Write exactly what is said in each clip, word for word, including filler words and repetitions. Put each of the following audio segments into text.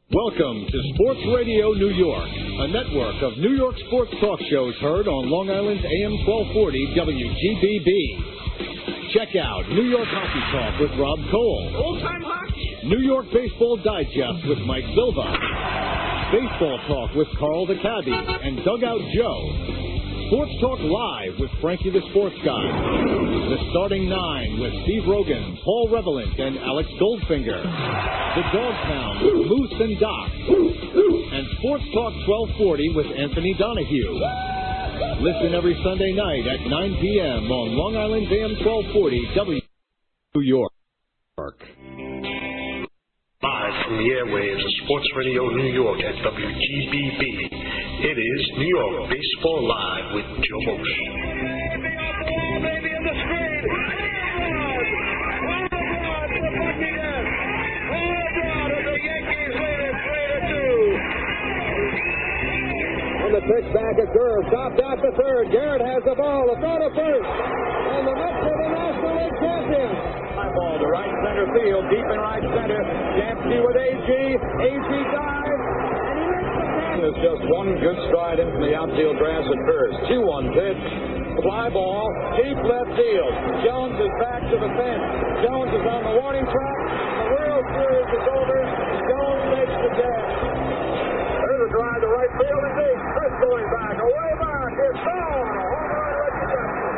Welcome to Sports Radio New York, a network of New York sports talk shows heard on Long Island's A M twelve forty W G B B. Check out New York Hockey Talk with Rob Cole. Old-time hockey. New York Baseball Digest with Mike Silva. Baseball Talk with Carl the Cabbie and Dugout Joe. Sports Talk Live with Frankie the Sports Guy. The Starting Nine with Steve Rogan, Paul Revelant, and Alex Goldfinger. The Dog Pound with Moose and Doc. And Sports Talk twelve forty with Anthony Donahue. Listen every Sunday night at nine p.m. on Long Island's A M twelve forty W New York. Live from the airwaves of Sports Radio New York at W G B B. It is New York Baseball Live with Joe Bosch. On the pitch back at Gurr, stopped out to third. Garrett has the ball. The throw to first. And the Mets are the National League champions. High ball to right center field, deep in right center. Dempsey with A G. A G dives. There's just one good stride in from the outfield grass at first. two one pitch. Fly ball. Deep left field. Jones is back to the fence. Jones is on the warning track. The World Series is over. Jones takes the gas. There's a drive to right field and deep. Chris going back. Away back. It's gone. A home run, Reggie Jackson.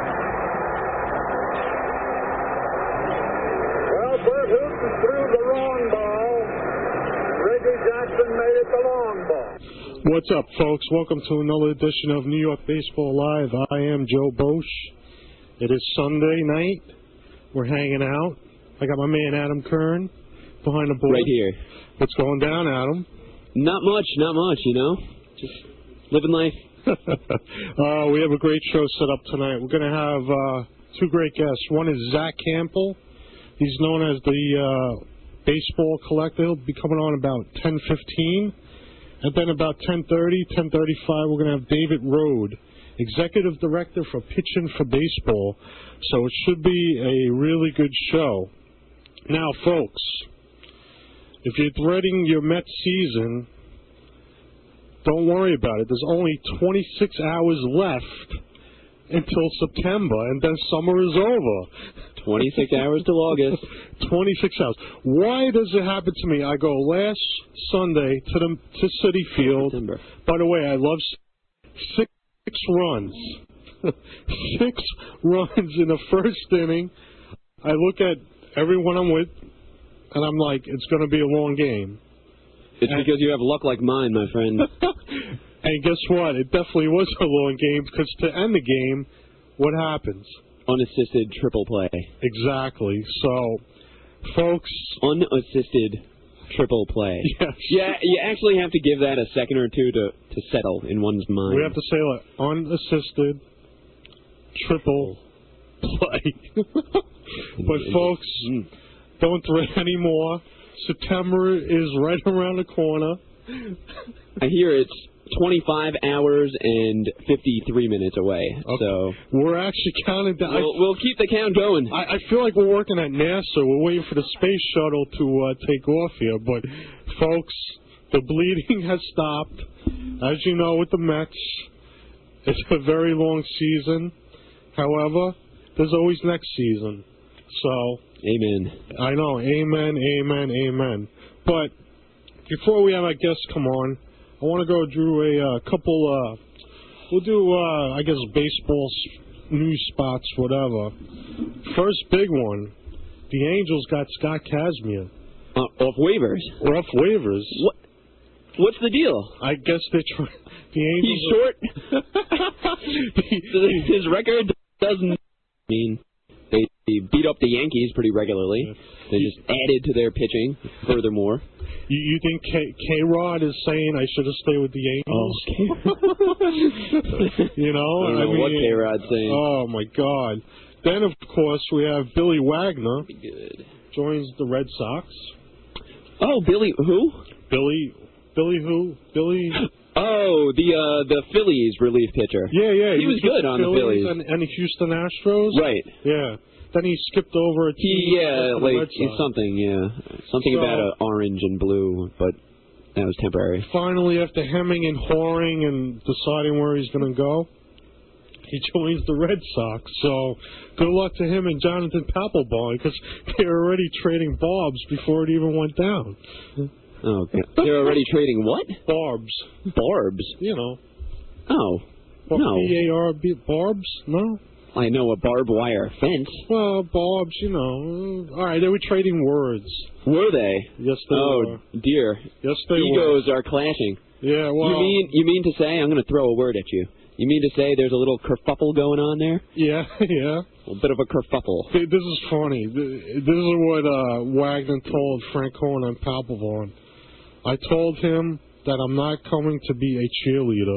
Well, Bert Hooton threw the wrong ball. Reggie Jackson made it the long ball. What's up, folks? Welcome to another edition of New York Baseball Live. I am Joe Bosch. It is Sunday night. We're hanging out. I got my man Adam Kern behind the board. Right here. What's going down, Adam? Not much, not much, you know. Just living life. uh, we have a great show set up tonight. We're going to have uh, two great guests. One is Zach Campbell. He's known as the uh, Baseball Collector. He'll be coming on about ten fifteen. And then about ten thirty, ten thirty-five, we're going to have David Rode, Executive Director for Pitching for Baseball. So it should be a really good show. Now, folks, if you're dreading your Mets season, don't worry about it. There's only twenty-six hours left until September, and then summer is over. twenty-six hours till August. twenty-six hours. Why does it happen to me? I go last Sunday to the to Citi Field. September. By the way, I love six, six runs. six runs in the first inning. I look at everyone I'm with, and I'm like, it's going to be a long game. It's and because you have luck like mine, my friend. And guess what? It definitely was a long game, because to end the game, what happens? Unassisted triple play. Exactly. So, folks... Unassisted triple play. Yes. Yeah, you actually have to give that a second or two to, to settle in one's mind. We have to say, like, unassisted triple play. But, folks, mm. don't dread anymore. September is right around the corner. I hear it's twenty-five hours and fifty-three minutes away. Okay. So we're actually counting down. We'll, we'll keep the count going. I, I feel like we're working at NASA. We're waiting for the space shuttle to uh, take off here. But, folks, the bleeding has stopped. As you know, with the Mets, it's a very long season. However, there's always next season. So... Amen. I know. Amen, amen, amen. But before we have our guests come on, I want to go through a uh, couple, uh, we'll do, uh, I guess, baseball news spots, whatever. First big one, the Angels got Scott Kazmir. Uh, off waivers? Or off waivers. What? What's the deal? I guess they're trying, the Angels... He's short? His record doesn't mean... They beat up the Yankees pretty regularly. They just added to their pitching furthermore. You, you think K- K-Rod is saying I should have stayed with the Angels? Oh, you know? I don't know I mean, what K-Rod's saying. Oh, my God. Then, of course, we have Billy Wagner. Good. Joins the Red Sox. Oh, Billy who? Billy, Billy who? Billy... Oh, the uh, the Phillies relief pitcher. Yeah, yeah. He, he was good on Phillies the Phillies. And, and the Houston Astros. Right. Yeah. Then he skipped over to he, yeah, the like Red Sox. something, yeah, something so, about uh, orange and blue, but that was temporary. Finally, after hemming and hawing and deciding where he's going to go, he joins the Red Sox. So good luck to him and Jonathan Papelbon, because they were already trading Barbs before it even went down. Oh, okay. They're already trading what? Barbs. Barbs? You know. Oh, What, no. B A R B, Barbs? No? I know a barbed wire fence. Well, Barbs, you know. All right, they were trading words. Were they? Yes, they oh, were. Oh, dear. Yes, they Egos were. are clashing. Yeah, well... You mean, you mean to say, I'm going to throw a word at you. You mean to say there's a little kerfuffle going on there? Yeah, yeah. A bit of a kerfuffle. This is funny. This is what uh, Wagner told Frank Cohen on Papelbon. I told him that I'm not coming to be a cheerleader.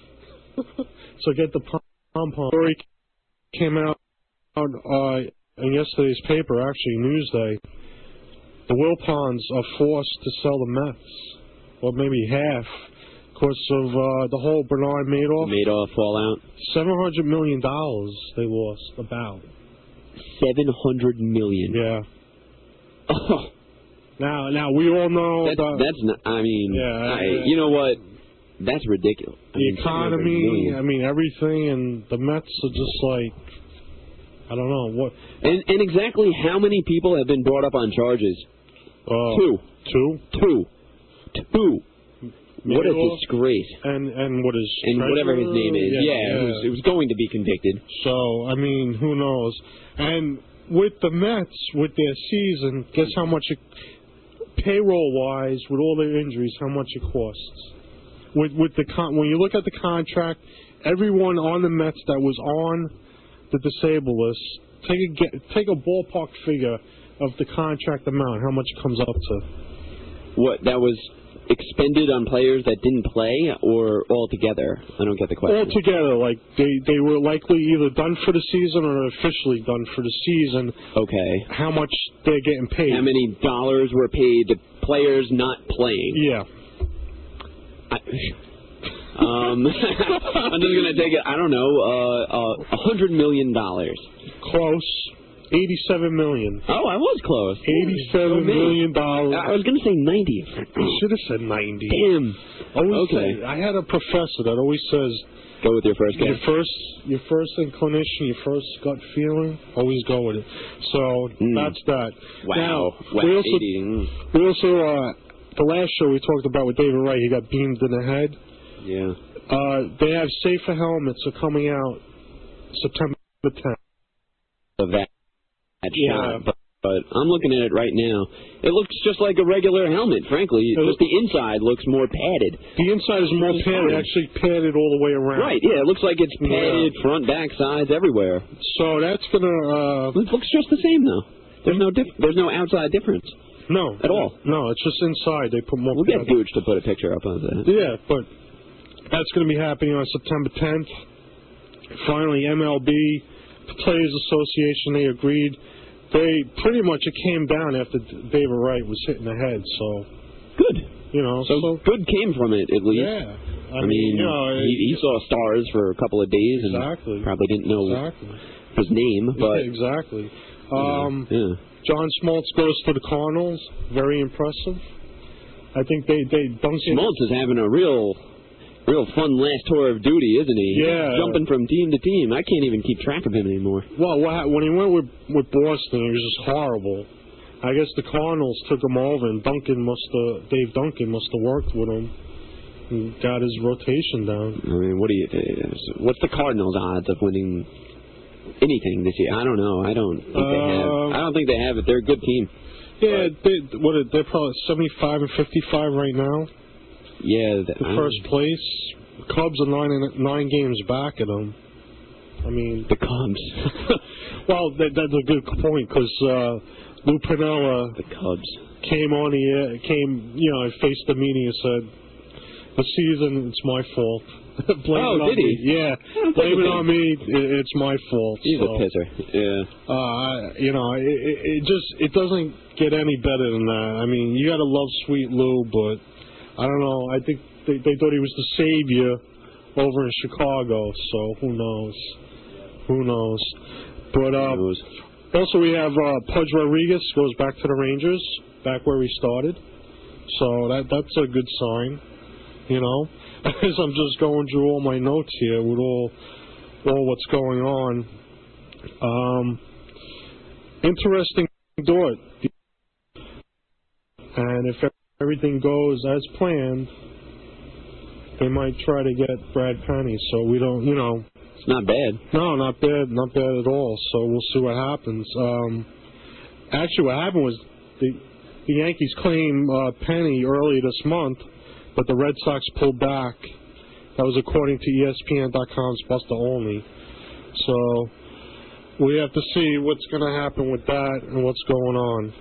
So get the pom-pom. Story came out uh, in yesterday's paper, actually Newsday. The Wilpons are forced to sell the Mets, or maybe half, because of uh, the whole Bernard Madoff. Madoff fallout. Seven hundred million dollars they lost, about. Seven hundred million. Yeah. Oh. Now, now we all know that's, that, that's not. I mean, yeah, I, yeah. you know what? That's ridiculous. I The mean, economy, I mean, everything, and the Mets are just like, I don't know what. And, and exactly how many people have been brought up on charges? Uh, Two. Two. Two. Two. What a Madoff, disgrace. And and what is and treasurer? whatever his name is, yeah, yeah, yeah. It, was, it was going to be convicted. So I mean, who knows? And with the Mets, with their season, guess how much it, payroll-wise, with all their injuries, how much it costs. With with the con- when you look at the contract, everyone on the Mets that was on the disabled list, take a get, take a ballpark figure of the contract amount, how much it comes up to. What, that was expended on players that didn't play, or altogether? I don't get the question. Altogether, like they they were likely either done for the season or officially done for the season. Okay. How much they're getting paid? How many dollars were paid to players not playing? Yeah. I, um, I'm just gonna take it. I don't know. Uh, uh, a hundred million dollars. Close. Eighty-seven million. Oh, I was close. Eighty-seven million dollars. I was gonna say ninety. Should have said ninety. Damn. Always Okay. say, I had a professor that always says, go with your first guess. Your first, your first inclination, your first gut feeling, always go with it. So mm. that's that. Wow. Now, wow. we also, eighty. Mm. we also uh, the last show we talked about with David Wright, he got beamed in the head. Yeah. Uh, they have safer helmets are coming out September tenth. Of that, that Yeah. shot, but, but I'm looking at it right now. It looks just like a regular helmet, frankly. It just the inside looks more padded. The inside is more padded, actually padded all the way around. Right, yeah, it looks like it's padded Yeah. front, back, sides, everywhere. So that's gonna. Uh, It looks just the same, though. There's no diff- There's no outside difference. No. At all. No, it's just inside. They put more. We'll get padding. Gooch to put a picture up of that. Yeah, but that's going to be happening on September tenth. Finally, M L B, the Players Association, they agreed. They pretty much, it came down after David Wright was hit in the head, so. Good. You know, so, so good came from it, at least. Yeah. I, I mean, mean, you know, he, he saw stars for a couple of days exactly. and probably didn't know exactly. his name, but. Yeah, exactly. Um, yeah. John Smoltz goes to the Cardinals. Very impressive. I think they, they dunked in. Smoltz is having a real, real fun last tour of duty, isn't he? Yeah. He's jumping from team to team. I can't even keep track of him anymore. Well, what, hap- when he went with, with Boston, it was just horrible. I guess the Cardinals took him over, and Duncan must have, Dave Duncan must have worked with him and got his rotation down. I mean, what do you? What's the Cardinals' odds of winning anything this year? I don't know. I don't think they have. I don't think they have it. They're a good team. Yeah, they, what are, they're probably seventy-five and fifty-five right now. Yeah, the, the first place. The Cubs are nine and, nine games back at them. I mean, the Cubs. Well, that, that's a good point because uh, Lou Piniella, the Cubs, came on the air, came, you know, faced the media and said, "The season, it's my fault." blame oh, it on did he? Me. Yeah, blame it on me. It, it's my fault. He's so, a pisser. Yeah. Uh, you know, it, it, it just it doesn't get any better than that. I mean, you gotta love Sweet Lou, but I don't know. I think they, they thought he was the savior over in Chicago. So who knows? Who knows? But uh, who knows? Also we have uh, Pudge Rodriguez goes back to the Rangers, back where he started. So that that's a good sign, you know. As I'm just going through all my notes here with all all what's going on. Um, interesting thought. And if everything goes as planned, they might try to get Brad Penny. So we don't, you know. It's not bad. No, not bad, not bad at all. So we'll see what happens. Um, actually, what happened was the, the Yankees claimed uh, Penny early this month, but the Red Sox pulled back. That was according to E S P N dot com's Buster Olney. So we have to see what's going to happen with that and what's going on.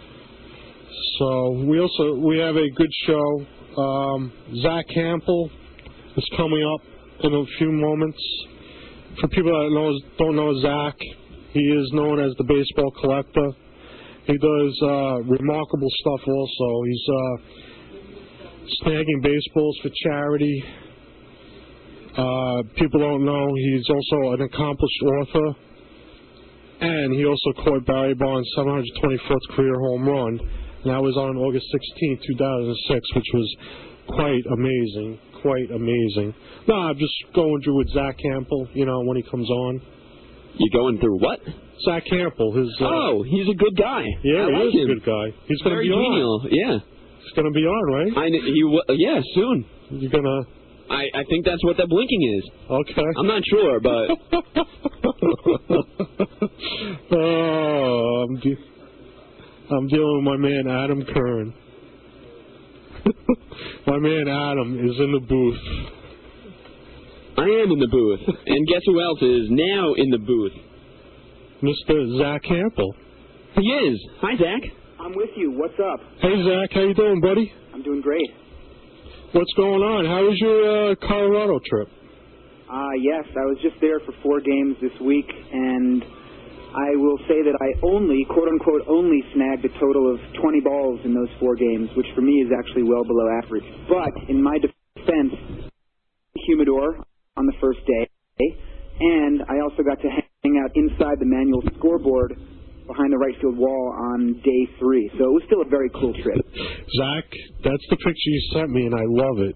So we also we have a good show. Um, Zach Campbell is coming up in a few moments. For people that knows, don't know Zach, he is known as the baseball collector. He does uh, remarkable stuff also. He's uh, snagging baseballs for charity. Uh, people don't know he's also an accomplished author. And he also caught Barry Bonds' seven hundred twenty-fourth career home run. And that was on August sixteenth, two thousand six, which was quite amazing. Quite amazing. No, I'm just going through with Zach Campbell, you know, when he comes on. You going through what? Zach Campbell. His, uh, oh, he's a good guy. Yeah, I he like is him. a good guy. He's going to be genial. on. Yeah. He's going to be on, right? I, he, yeah, soon. You're going to... I, I think that's what that blinking is. Okay. I'm not sure, but... oh, I'm, de- I'm dealing with my man Adam Kern. My man Adam is in the booth. I am in the booth. And guess who else is now in the booth? Mister Zach Campbell. He is. Hi, Zach. I'm with you. What's up? Hey, Zach. How you doing, buddy? I'm doing great. What's going on? How was your uh, Colorado trip? Uh, yes, I was just there for four games this week, and I will say that I only, quote-unquote, only snagged a total of twenty balls in those four games, which for me is actually well below average. But in my defense, humidor on the first day, and I also got to hang out inside the manual scoreboard behind the right field wall on day three. So it was still a very cool trip. Zach, that's the picture you sent me, and I love it.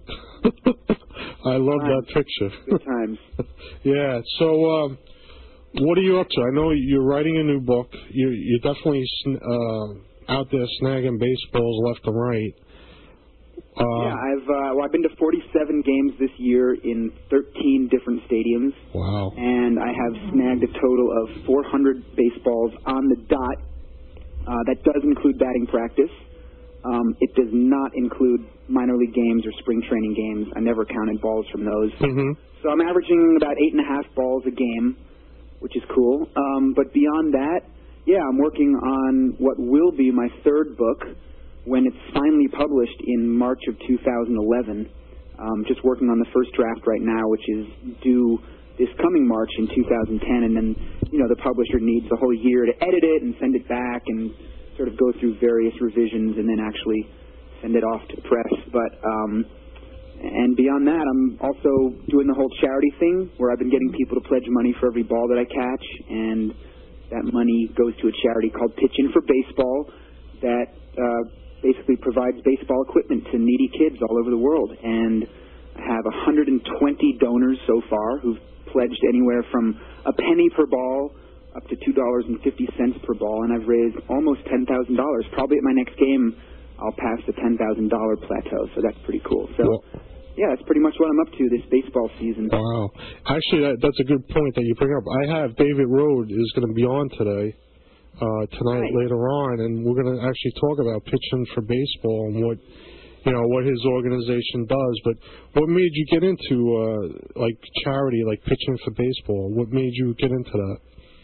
I love Good that picture. Good times. Yeah, so um, what are you up to? I know you're writing a new book. You, you're definitely uh, out there snagging baseballs left and right. Uh, yeah, I've uh, well, I've been to forty-seven games this year in thirteen different stadiums. Wow. And I have snagged a total of four hundred baseballs on the dot. Uh, that does include batting practice. Um, it does not include minor league games or spring training games. I never counted balls from those. Mm-hmm. So I'm averaging about eight and a half balls a game, which is cool. Um, but beyond that, yeah, I'm working on what will be my third book when it's finally published in March of two thousand eleven. Um, just working on the first draft right now, which is due this coming March in two thousand ten, and then, you know, the publisher needs a whole year to edit it and send it back and sort of go through various revisions and then actually send it off to the press. But, um, and beyond that, I'm also doing the whole charity thing where I've been getting people to pledge money for every ball that I catch, and that money goes to a charity called Pitch In for Baseball that uh, basically provides baseball equipment to needy kids all over the world. And I have one hundred twenty donors so far who've pledged anywhere from a penny per ball up to two dollars and fifty cents per ball, and I've raised almost ten thousand dollars. Probably at my next game, I'll pass the ten thousand dollars plateau, so that's pretty cool. So, well, yeah, that's pretty much what I'm up to this baseball season. Wow. Actually, that, that's a good point that you bring up. I have David Rode is going to be on today. Uh, tonight right. later on, and we're going to actually talk about Pitching for Baseball and what, you know, what his organization does. But what made you get into uh, like charity, like Pitching for Baseball? What made you get into that?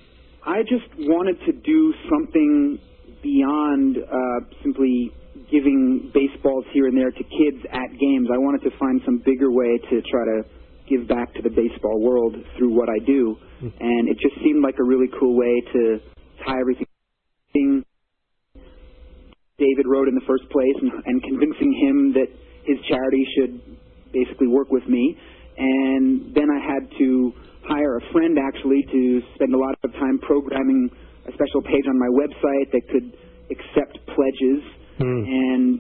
I just wanted to do something beyond uh, simply giving baseballs here and there to kids at games. I wanted to find some bigger way to try to give back to the baseball world through what I do, mm-hmm. and it just seemed like a really cool way to tie everything. David Rode in the first place and, and convincing him that his charity should basically work with me. And then I had to hire a friend actually to spend a lot of time programming a special page on my website that could accept pledges. Mm. And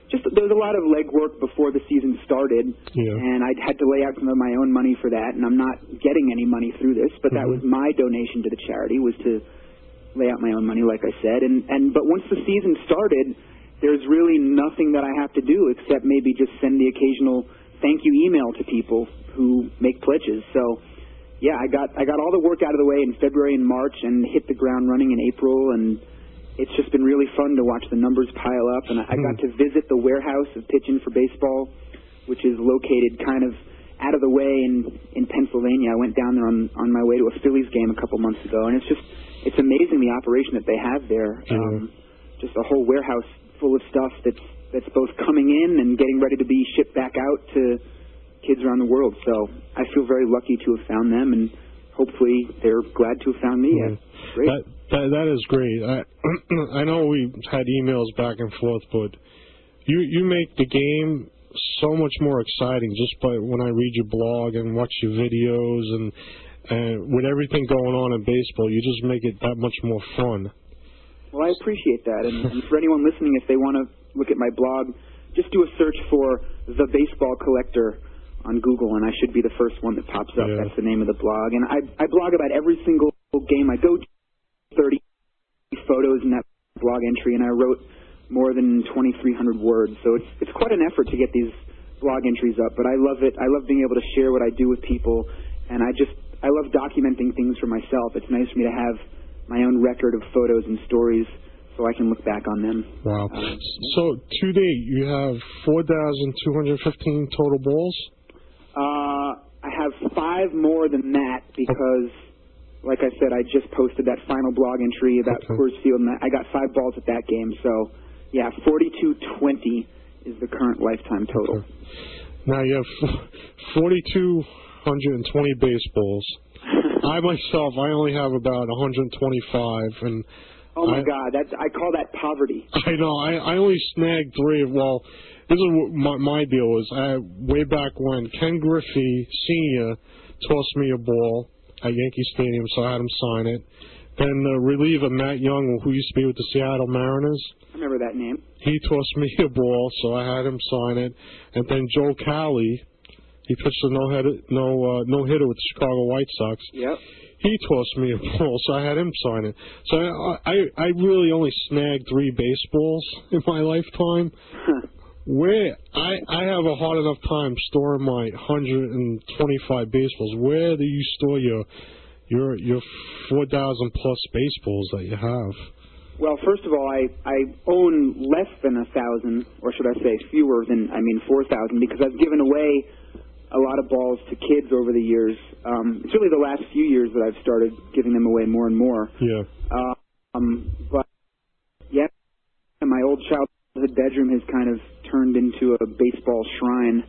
just there was a lot of legwork before the season started, yeah. and I had to lay out some of my own money for that, and I'm not getting any money through this, but mm-hmm. that was my donation to the charity, was to lay out my own money, like I said. And, and but once the season started, there's really nothing that I have to do except maybe just send the occasional thank you email to people who make pledges. So, yeah, I got I got all the work out of the way in February and March and hit the ground running in April, and it's just been really fun to watch the numbers pile up. And I, I got to visit the warehouse of Pitchin' for Baseball, which is located kind of out of the way in, in Pennsylvania. I went down there on, on my way to a Phillies game a couple months ago, and it's just it's amazing the operation that they have there. Yeah. Um, just a whole warehouse full of stuff that's that's both coming in and getting ready to be shipped back out to kids around the world. So I feel very lucky to have found them, and hopefully they're glad to have found me. Yeah. Great. That, that that is great. I I know we had emails back and forth, but you you make the game so much more exciting just by when I read your blog and watch your videos, and and with everything going on in baseball, you just make it that much more fun. Well, I appreciate that, and, and for anyone listening, if they want to look at my blog, just do a search for The Baseball Collector on Google, and I should be the first one that pops up. Yeah. That's the name of the blog. And I, I blog about every single game I go to, thirty photos in that blog entry, and I wrote more than twenty-three hundred words. So it's it's quite an effort to get these blog entries up, but I love it. I love being able to share what I do with people, and I just I love documenting things for myself. It's nice for me to have my own record of photos and stories so I can look back on them. Wow. Um, so to date, you have four thousand two hundred fifteen total balls? Uh, I have five more than that because, like I said, I just posted that final blog entry about Okay. Coors Field, and I got five balls at that game. So, yeah, forty-two twenty is the current lifetime total. Okay. Now you have forty-two twenty baseballs. I myself, I only have about one hundred twenty-five, and Oh my I, God, that's I call that poverty. I know. I, I only snagged three. Well, this is what my, my deal was. I, way back when Ken Griffey Senior tossed me a ball at Yankee Stadium, so I had him sign it. Then the reliever Matt Young, who used to be with the Seattle Mariners, I remember that name. he tossed me a ball, so I had him sign it. And then Joe Cali, he pitched a no hitter, no uh, no hitter with the Chicago White Sox. Yep. He tossed me a ball, so I had him sign it. So I, I, I really only snagged three baseballs in my lifetime. Where I, I have a hard enough time storing my one hundred twenty-five baseballs. Where do you store your your your four thousand plus baseballs that you have? Well, first of all, I, I own less than a thousand, or should I say fewer than, I mean four thousand, because I've given away a lot of balls to kids over the years. Um, it's really the last few years that I've started giving them away more and more. Yeah. Uh, um, but, yeah, my old childhood bedroom has kind of turned into a baseball shrine,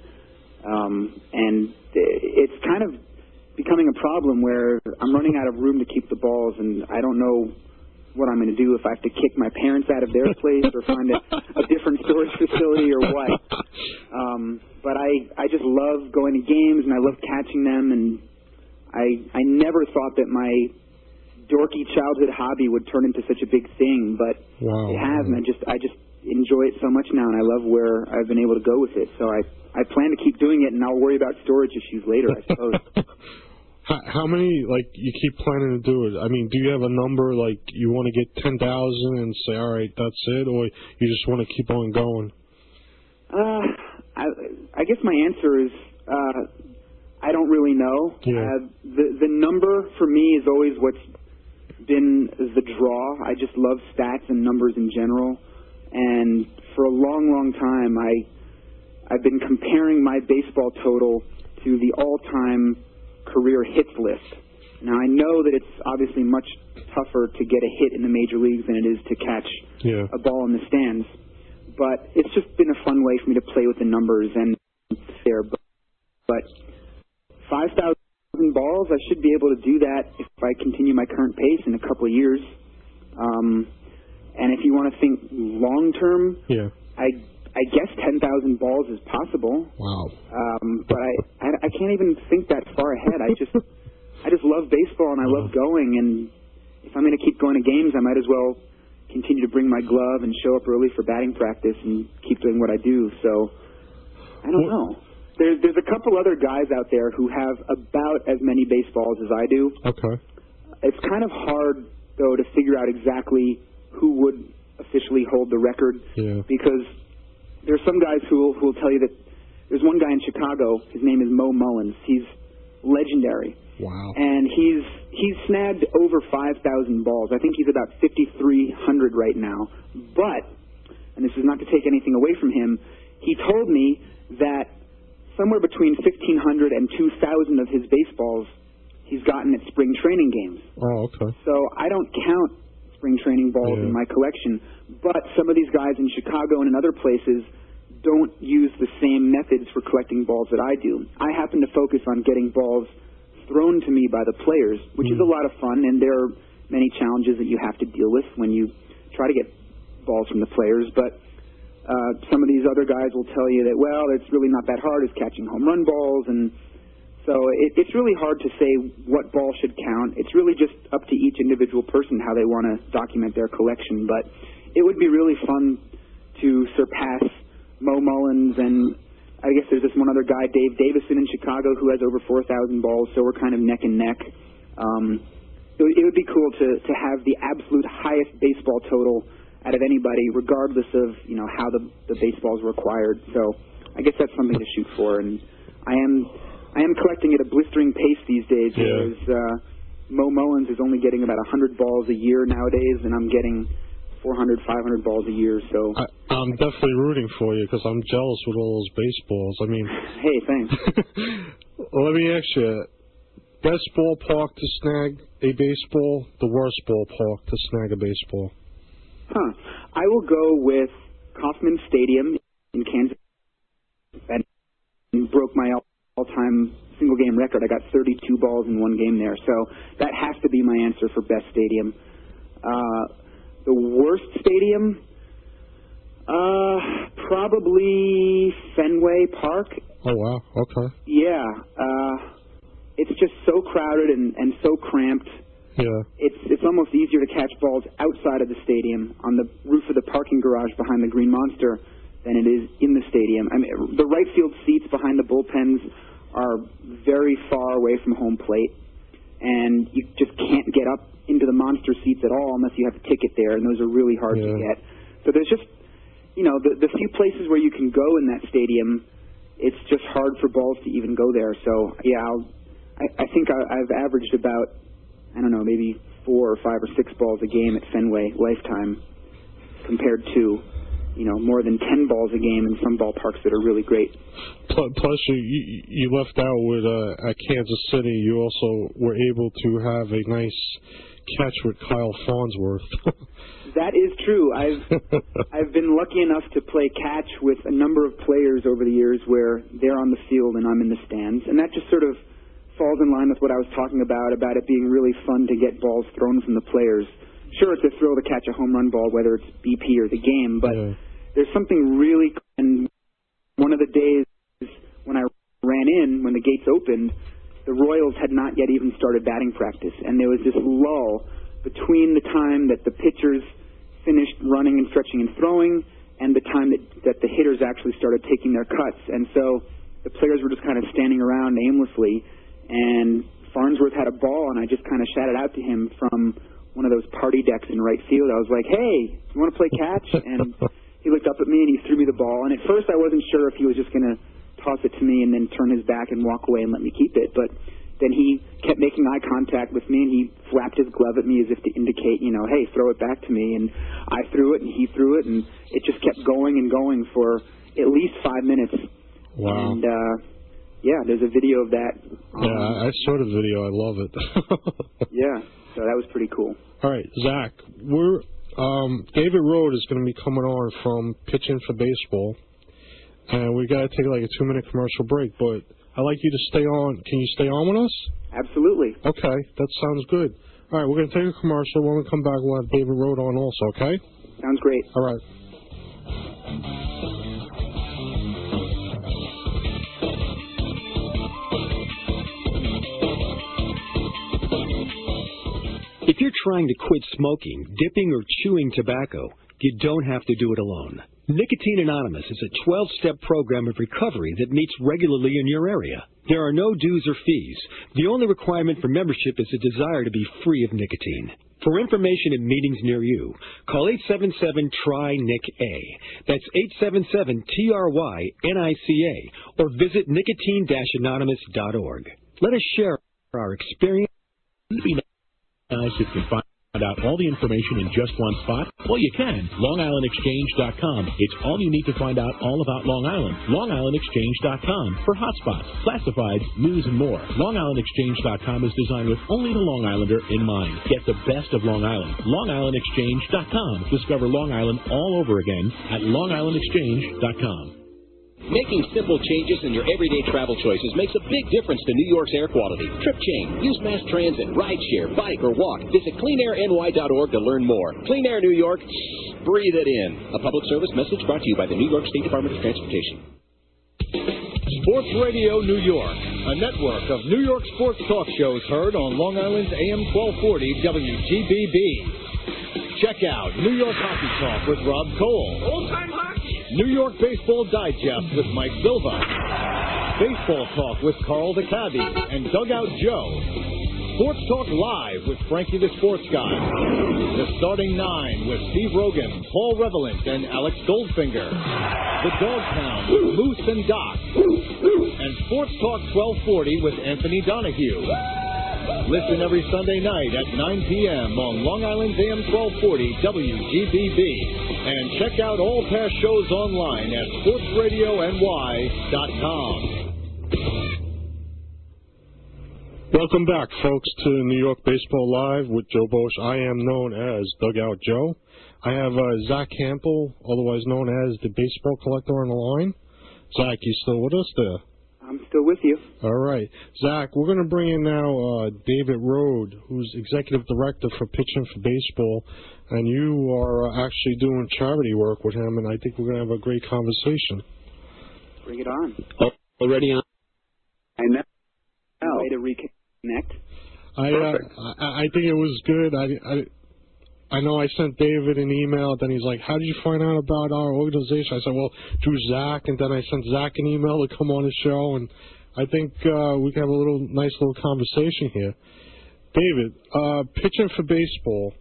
um, and it's kind of becoming a problem where I'm running out of room to keep the balls, and I don't know what I'm going to do, if I have to kick my parents out of their place or find a, a different storage facility or what. Um, but I, I just love going to games, and I love catching them, and I I never thought that my dorky childhood hobby would turn into such a big thing, but Wow. it has, and I just I just enjoy it so much now, and I love where I've been able to go with it. So I, I plan to keep doing it, and I'll worry about storage issues later, I suppose. How, how many, like, you keep planning to do it? I mean, do you have a number, like, you want to get ten thousand and say, all right, that's it, or you just want to keep on going? Uh, I, I guess my answer is uh, I don't really know. Yeah. Uh, the the number for me is always what's been the draw. I just love stats and numbers in general, and for a long, long time, I I've been comparing my baseball total to the all-time career hits list. Now, I know that it's obviously much tougher to get a hit in the major leagues than it is to catch Yeah. a ball in the stands, but it's just been a fun way for me to play with the numbers and there. But, but five thousand balls, I should be able to do that if I continue my current pace in a couple of years. Um, and if you want to think long term, Yeah. I I guess ten thousand balls is possible. Wow. Um, but I, I I can't even think that far ahead. I just I just love baseball, and I love going, and if I'm going to keep going to games, I might as well continue to bring my glove and show up early for batting practice and keep doing what I do. So, I don't know. There's, there's a couple other guys out there who have about as many baseballs as I do. Okay. It's kind of hard, though, to figure out exactly who would officially hold the record. Yeah. Because there's some guys who will, who will tell you that there's one guy in Chicago, his name is Mo Mullins. He's legendary. Wow. And he's he's snagged over five thousand balls. I think he's about fifty-three hundred right now. But, and this is not to take anything away from him, he told me that somewhere between fifteen hundred and two thousand of his baseballs he's gotten at spring training games. Oh, okay. So I don't count spring training balls yeah. in my collection. But some of these guys in Chicago and in other places don't use the same methods for collecting balls that I do. I happen to focus on getting balls thrown to me by the players, which mm. is a lot of fun, and there are many challenges that you have to deal with when you try to get balls from the players. But uh, some of these other guys will tell you that, well, it's really not that hard as catching home run balls, and so it, it's really hard to say what ball should count. It's really just up to each individual person how they want to document their collection. But it would be really fun to surpass Mo Mullins, and I guess there's this one other guy, Dave Davison in Chicago, who has over four thousand balls, so we're kind of neck and neck. Um, it, it would be cool to, to have the absolute highest baseball total out of anybody, regardless of, you know, how the, the baseball is required. So I guess that's something to shoot for, and I am I am collecting at a blistering pace these days, yeah. whereas uh, Mo Mullins is only getting about one hundred balls a year nowadays, and I'm getting four hundred, five hundred balls a year. So I, I'm definitely rooting for you because I'm jealous with all those baseballs. I mean, hey, thanks. Let me ask you: best ballpark to snag a baseball, the worst ballpark to snag a baseball? Huh? I will go with Kauffman Stadium in Kansas, and broke my all-time single-game record. I got thirty-two balls in one game there. So that has to be my answer for best stadium. Uh, The worst stadium? Uh, probably Fenway Park. Oh, wow. Okay. Yeah. Uh, it's just so crowded and, and so cramped. Yeah. It's it's almost easier to catch balls outside of the stadium on the roof of the parking garage behind the Green Monster than it is in the stadium. I mean, the right field seats behind the bullpens are very far away from home plate, and you just can't get up into the monster seats at all unless you have a ticket there, and those are really hard yeah. to get. So there's just, you know, the, the few places where you can go in that stadium, it's just hard for balls to even go there. So, yeah, I'll, I, I think I, I've averaged about, I don't know, maybe four or five or six balls a game at Fenway lifetime compared to, you know, more than ten balls a game in some ballparks that are really great. Plus, you you left out with uh, at Kansas City. You also were able to have a nice catch with Kyle Farnsworth. That is true. I've I've been lucky enough to play catch with a number of players over the years where they're on the field and I'm in the stands, and that just sort of falls in line with what I was talking about, about it being really fun to get balls thrown from the players. Sure, it's a thrill to catch a home run ball, whether it's B P or the game, but yeah. there's something really cool. And one of the days when I ran in, when the gates opened, the Royals had not yet even started batting practice, and there was this lull between the time that the pitchers finished running and stretching and throwing and the time that, that the hitters actually started taking their cuts. And so the players were just kind of standing around aimlessly, and Farnsworth had a ball, and I just kind of shouted out to him from one of those party decks in right field. I was like, hey, you want to play catch? And he looked up at me and he threw me the ball. And at first I wasn't sure if he was just going to toss it to me and then turn his back and walk away and let me keep it. But then he kept making eye contact with me, and he flapped his glove at me as if to indicate, you know, hey, throw it back to me. And I threw it, and he threw it, and it just kept going and going for at least five minutes. Wow. And, uh, yeah, there's a video of that. Um, yeah, I saw the video. I love it. Yeah, so that was pretty cool. All right, Zach, we're um, David Road is going to be coming on from Pitching for Baseball, and we got to take like a two-minute commercial break, but I'd like you to stay on. Can you stay on with us? Absolutely. Okay, that sounds good. All right, we're going to take a commercial. When we come back, we'll have David Road on also, okay? Sounds great. All right. If you're trying to quit smoking, dipping, or chewing tobacco, you don't have to do it alone. Nicotine Anonymous is a twelve-step program of recovery that meets regularly in your area. There are no dues or fees. The only requirement for membership is a desire to be free of nicotine. For information and meetings near you, call eight seven seven, T R Y, N I C A. That's eight seven seven, T R Y, N I C A, or visit nicotine dash anonymous dot org. Let us share our experience. It'd be nice if you could find out all the information in just one spot. Well, you can. Long Island Exchange dot com. It's all you need to find out all about Long Island. Long Island Exchange dot com for hotspots, classifieds, news, and more. Long Island Exchange dot com is designed with only the Long Islander in mind. Get the best of Long Island. Long Island Exchange dot com. Discover Long Island all over again at Long Island Exchange dot com. Making simple changes in your everyday travel choices makes a big difference to New York's air quality. Trip change, use mass transit, rideshare, bike, or walk. Visit clean air N Y dot org to learn more. Clean Air New York, breathe it in. A public service message brought to you by the New York State Department of Transportation. Sports Radio New York, a network of New York sports talk shows heard on Long Island's A M twelve forty W G B B. Check out New York Hockey Talk with Rob Cole. Old-time hockey. New York Baseball Digest with Mike Silva. Baseball Talk with Carl the Cabbie and Dugout Joe. Sports Talk Live with Frankie the Sports Guy. The Starting Nine with Steve Rogan, Paul Revelant, and Alex Goldfinger. The Dog Pound with Moose and Doc. And Sports Talk twelve forty with Anthony Donahue. Listen every Sunday night at nine p.m. on Long Island's A M twelve forty W G B B. And check out all past shows online at sports radio N Y dot com. Welcome back, folks, to New York Baseball Live with Joe Bosch. I am known as Dugout Joe. I have uh, Zach Campbell, otherwise known as the Baseball Collector, on the line. Zach, you still with us there? I'm still with you. All right. Zach, we're going to bring in now uh, David Rode, who's Executive Director for Pitching for Baseball, and you are uh, actually doing charity work with him, and I think we're going to have a great conversation. Bring it on. Oh, already on? I know. Way to reconnect. I, uh, I I think it was good. I, I I know I sent David an email, then he's like, how did you find out about our organization? I said, well, through Zach, and then I sent Zach an email to come on the show, and I think uh, we can have a little nice little conversation here. David, uh, Pitching for Baseball,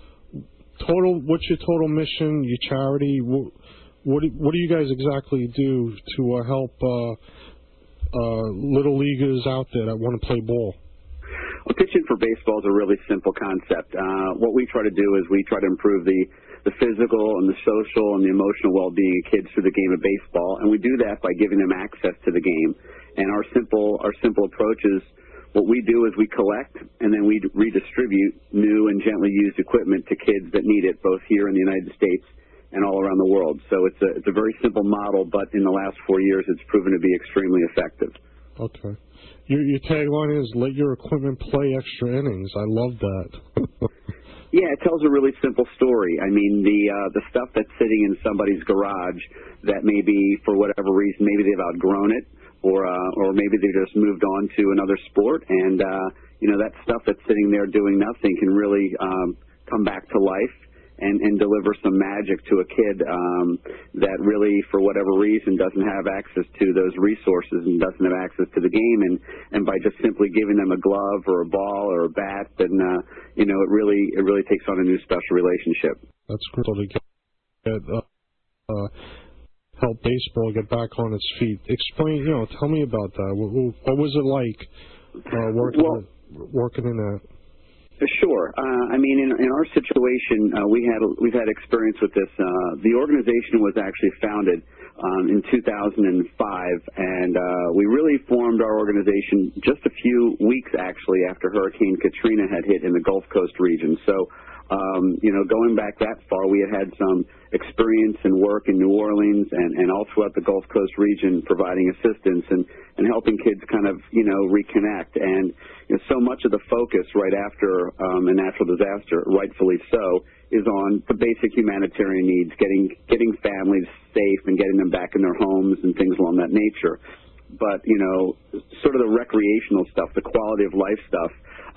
total. what's your total mission, your charity? What, what, do, what do you guys exactly do to uh, help uh, uh, little leaguers out there that want to play ball? Well, Pitching for Baseball is a really simple concept. Uh, what we try to do is we try to improve the, the physical and the social and the emotional well-being of kids through the game of baseball, and we do that by giving them access to the game. And our simple our simple approach is what we do is we collect and then we redistribute new and gently used equipment to kids that need it, both here in the United States and all around the world. So it's a it's a very simple model, but in the last four years it's proven to be extremely effective. Okay. Your, your tagline is, let your equipment play extra innings. I love that. Yeah, it tells a really simple story. I mean, the uh, the stuff that's sitting in somebody's garage that maybe, for whatever reason, maybe they've outgrown it, or uh, or maybe they've just moved on to another sport, and, uh, you know, that stuff that's sitting there doing nothing can really um, come back to life and, and deliver some magic to a kid um, that really, for whatever reason, doesn't have access to those resources and doesn't have access to the game. And, and by just simply giving them a glove or a ball or a bat, then, uh, you know, it really it really takes on a new special relationship. That's great to get, get uh, uh, help baseball get back on its feet. Explain, you know, tell me about that. What, what was it like uh, working, well, working in that? Sure. Uh, I mean, in, in our situation, uh, we had we've had experience with this. Uh, the organization was actually founded um, in two thousand five, and uh, we really formed our organization just a few weeks actually after Hurricane Katrina had hit in the Gulf Coast region. So, um, you know, going back that far, we had had some experience and work in New Orleans and, and all throughout the Gulf Coast region, providing assistance and, and helping kids kind of, you know, reconnect. And you know, so much of the focus right after um, a natural disaster, rightfully so, is on the basic humanitarian needs, getting getting families safe and getting them back in their homes and things along that nature. But, you know, sort of the recreational stuff, the quality of life stuff, uh,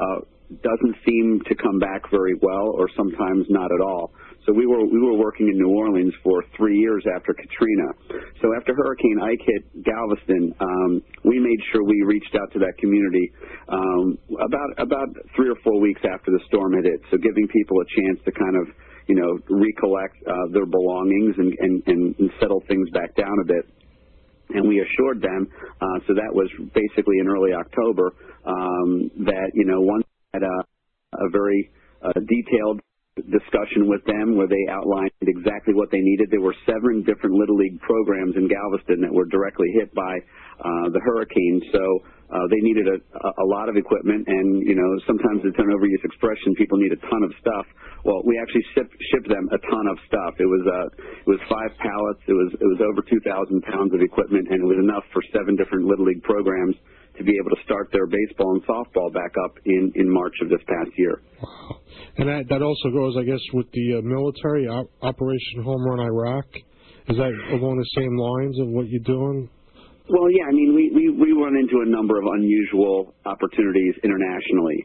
doesn't seem to come back very well, or sometimes not at all. So we were we were working in New Orleans for three years after Katrina. So after Hurricane Ike hit Galveston, um, we made sure we reached out to that community um, about about three or four weeks after the storm had hit. So giving people a chance to kind of, you know, recollect uh, their belongings and, and, and settle things back down a bit. And we assured them, uh, so that was basically in early October, um, that, you know, once we had a, a very uh, detailed discussion with them where they outlined exactly what they needed. There were seven different Little League programs in Galveston that were directly hit by uh, the hurricane. So uh, they needed a, a lot of equipment, and, you know, sometimes it's an overused expression, people need a ton of stuff. Well, we actually shipped, shipped them a ton of stuff. It was uh, it was five pallets. It was it was over two thousand pounds of equipment, and it was enough for seven different Little League programs to be able to start their baseball and softball back up in, in March of this past year. Wow. And that, that also goes, I guess, with the uh, military, op- Operation Home Run Iraq. Is that along the same lines of what you're doing? Well, yeah, I mean, we, we, we run into a number of unusual opportunities internationally.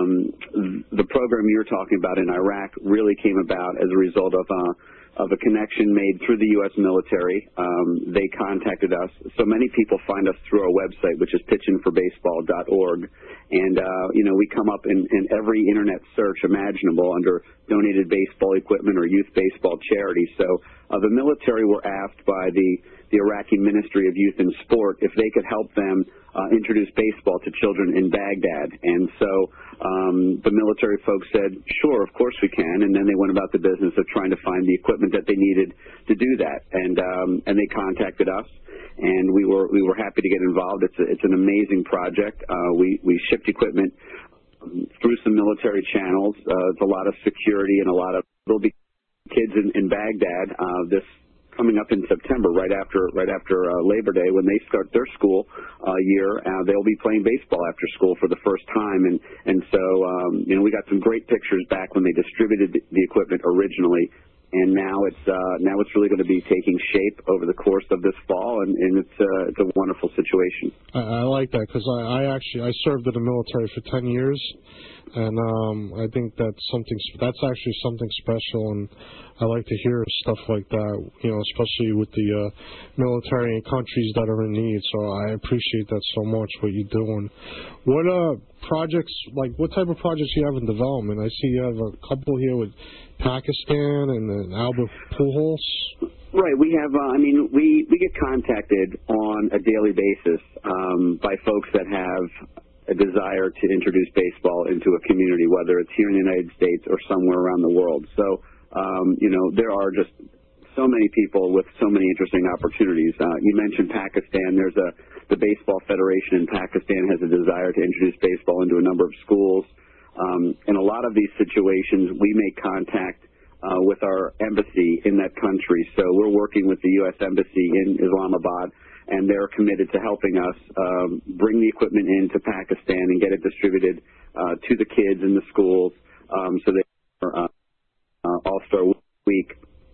Um, the program you're talking about in Iraq really came about as a result of uh, of a connection made through the U S military. Um, they contacted us. So many people find us through our website, which is pitchin for baseball dot org. And, uh, you know, we come up in, in every Internet search imaginable under donated baseball equipment or youth baseball charities. So uh, the military were asked by the, the Iraqi Ministry of Youth and Sport if they could help them uh, introduce baseball to children in Baghdad. And so um, the military folks said, sure, of course we can. And then they went about the business of trying to find the equipment that they needed to do that. And um, and they contacted us, and we were we were happy to get involved. It's a, it's an amazing project. Uh, we we shipped equipment through some military channels. Uh, it's a lot of security and a lot of there'll be kids in, in Baghdad uh, this coming up in September, right after right after uh, Labor Day, when they start their school uh, year. Uh, they'll be playing baseball after school for the first time, and and so um, you know, we got some great pictures back when they distributed the, the equipment originally. And now it's uh, now it's really going to be taking shape over the course of this fall, and, and it's uh, it's a wonderful situation. I, I like that because I, I actually I served in the military for ten years, and um, I think that's something that's actually something special, and I like to hear stuff like that. You know, especially with the uh, military and countries that are in need. So I appreciate that so much what you're doing. What uh projects like what type of projects you have in development? I see you have a couple here with Pakistan and then Albert Pujols. Right. We have. Uh, I mean, we we get contacted on a daily basis um, by folks that have a desire to introduce baseball into a community, whether it's here in the United States or somewhere around the world. So, um, you know, there are just so many people with so many interesting opportunities. Uh, you mentioned Pakistan. There's a the Baseball Federation in Pakistan has a desire to introduce baseball into a number of schools. Um, in a lot of these situations, we make contact uh, with our embassy in that country. So we're working with the U S Embassy in Islamabad, and they're committed to helping us um, bring the equipment into Pakistan and get it distributed uh, to the kids in the schools. Um, so they are uh, uh, All-Star Week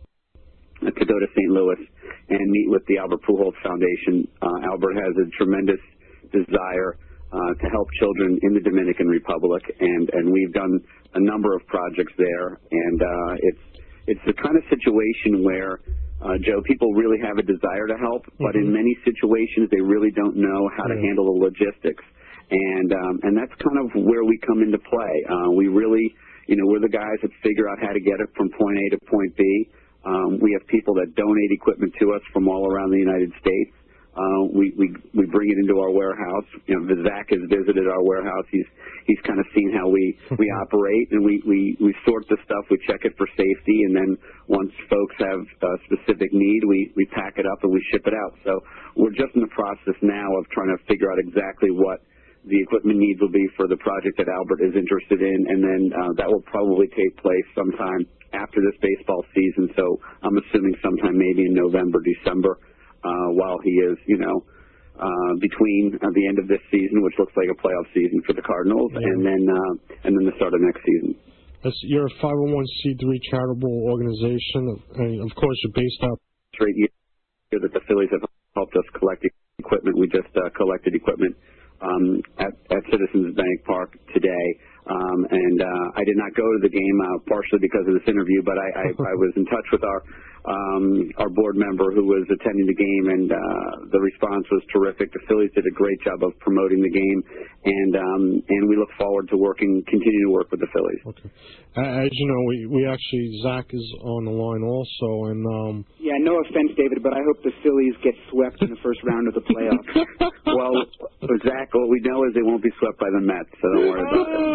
to go to Saint Louis and meet with the Albert Pujols Foundation. Uh, Albert has a tremendous desire uh, to help children in the Dominican Republic, and, and we've done a number of projects there. And uh, it's it's the kind of situation where, uh, Joe, people really have a desire to help, mm-hmm. but in many situations they really don't know how to handle the logistics. And um, and that's kind of where we come into play. Uh, we really, you know, we're the guys that figure out how to get it from point A to point B. Um, we have people that donate equipment to us from all around the United States. Uh, we, we we bring it into our warehouse. You know, Zach has visited our warehouse. He's he's kind of seen how we, we operate, and we, we, we sort the stuff. We check it for safety, and then once folks have a specific need, we, we pack it up and we ship it out. So we're just in the process now of trying to figure out exactly what the equipment needs will be for the project that Albert is interested in, and then uh, that will probably take place sometime after this baseball season. So I'm assuming sometime maybe in November, December, uh, while he is, you know, uh, between uh, the end of this season, which looks like a playoff season for the Cardinals, yeah. and then uh, and then the start of next season. That's, you're a five oh one c three charitable organization, and of course you're based out. Straight year that the Phillies have helped us collect equipment. We just uh, collected equipment Um, at, at Citizens Bank Park today. Um, and uh, I did not go to the game, uh, partially because of this interview, but I, I, I was in touch with our um, our board member who was attending the game, and uh, the response was terrific. The Phillies did a great job of promoting the game, and um, and we look forward to working, continuing to work with the Phillies. Okay. As you know, we, we actually, Zach is on the line also, and um, yeah, no offense, David, but I hope the Phillies get swept in the first round of the playoffs. Well, Zach, what we know is they won't be swept by the Mets, so don't worry about it.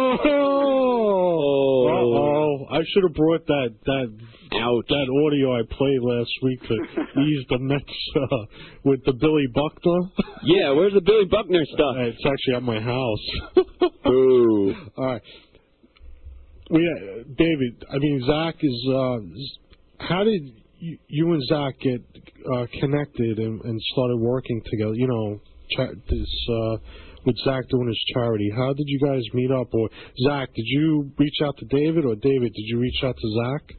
Oh, uh-oh. I should have brought that that Ouch. that audio I played last week to ease the Mets uh, with the Billy Buckner. Yeah, where's the Billy Buckner stuff? Uh, it's actually at my house. Ooh. All right. We, uh, David, I mean, Zach is, uh, how did you, you and Zach get uh, connected and, and started working together? You know, cha- this uh, with Zach doing his charity. How did you guys meet up? Or Zach, did you reach out to David, or David, did you reach out to Zach?